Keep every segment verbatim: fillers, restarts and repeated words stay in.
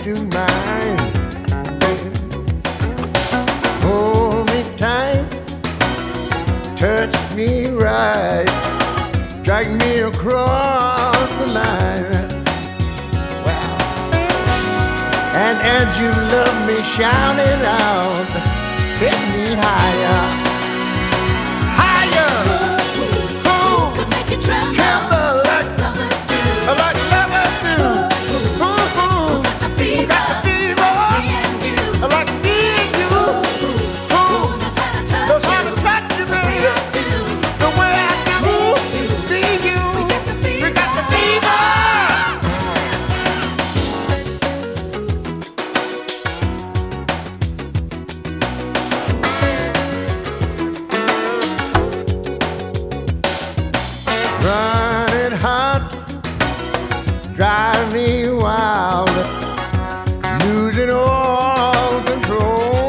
to mine. Hold me tight, touch me right, drag me across the line. Wow. And as you love me, shout it out, take me higher, higher. Who could make you tremble, tremble like lovers do, like lovers do? Who, who, who got the fever, me and you, like me and you? Who knows how to touch you, baby, the way I do? Me and you, we got the fever. Running hot, drive me wild, losing all control.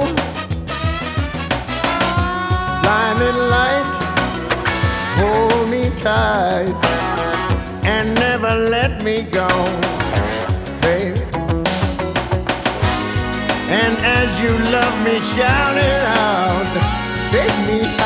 Blinding light, hold me tight, and never let me go, baby. And as you love me, shout it out, take me high.